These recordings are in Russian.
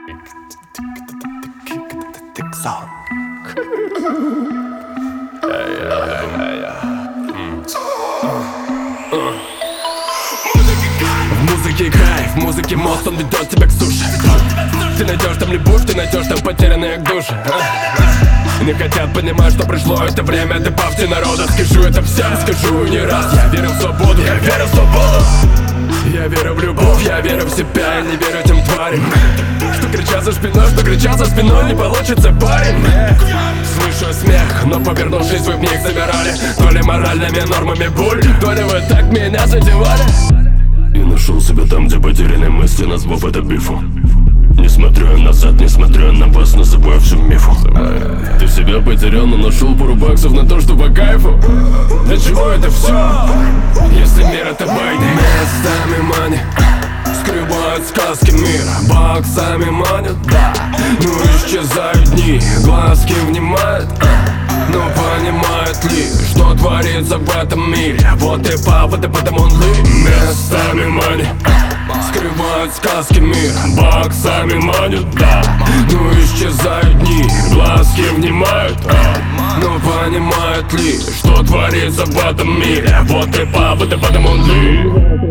В музыке кайф, в музыке мост, он ведет тебя к суше. Ты найдешь там любовь, ты найдешь там потерянные души. Не хотят понимать, что пришло это время для пафти народа. Скажу это всем, скажу не раз. Я верю в свободу, я верю в свободу. Я верю в любовь, я верю в себя, не верю тем тварям, что кричат за спиной, что кричат за спиной, не получится, парень. Слышу смех, но повернувшись вы в них замирали. То ли моральными нормами боль, то ли вы так меня задевали. И нашел себя там, где потеряны мысли, назвав это бифу. Не смотрю я назад, не смотрю я на вас, называю всю мифу. Ты себя потерял, но нашел пару баксов на то, что по кайфу. Для чего это все, если мир это байны? Местами мани скрывают сказки мира, баксами манят, да. Ну исчезают дни, глазки внимают, но понимают ли, что творится в этом мире? Вот и папа, ты потому он ли. Местами мани скрывают сказки мира, баксами манят, да. Ну исчезают дни, глазки внимают, но понимают ли, что творится в этом мире? Вот и папа, ты потому он ли.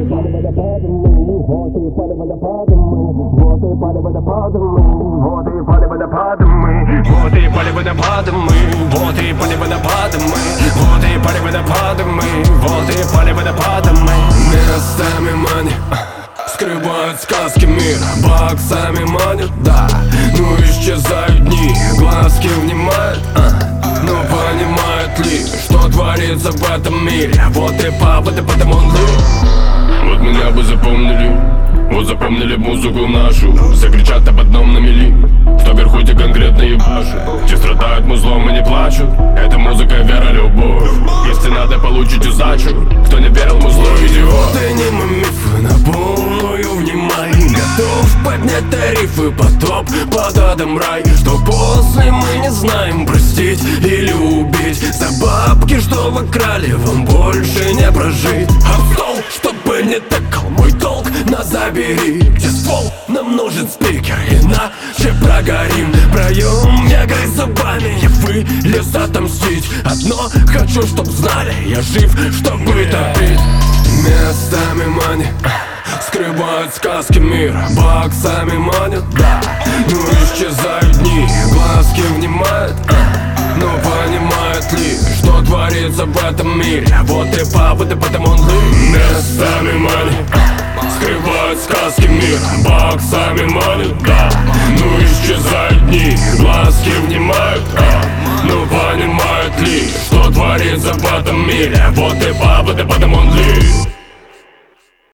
Вот и пали водопадом мы, вот и пали водопадом мы, вот и пали водопадом мы, вот и пали водопадом мы, вот и пали водопадом мы, вот и пали водопадом мы, вот и пали водопадом мы. Местами мани скрывают сказки мира, баксами манят, да. Ну исчезают дни, глазки внимают, но понимают ли, что творится в этом мире? Вот и папа, ты потому он ли. Вот меня бы запомнили, вот запомнили музыку нашу. Закричат об одном на мели, что вверху те конкретно ебашут. Те страдают музлом и не плачут. Это музыка, вера, любовь. Если надо, получите сдачу. Кто не верил музлу, идиот. Ты не мифы на полную внимание. Готов поднять тарифы, потоп под адом рай. Что после мы не знаем, простить или убить. За бабки, что вы крали, вам больше не прожить. А стол, чтобы не тыкал, мой долг на забери. Где ствол, нам нужен спикер, иначе прогорим. Проем, я грызь зубами, я вылез отомстить. Одно хочу, чтоб знали, я жив, чтобы топить. Местами мани скрывают сказки мира, баксами манят, да. Ну исчезают дни, глазки внимают, но понимают ли, что творится в этом мире? Вот и папа, ты потому он ли. Местами мани скрывают сказки мира, баксами манят, да. Ну исчезают дни, глазки внимают, но понимают ли, что творится в этом мире? Вот и папа, ты потому он ли.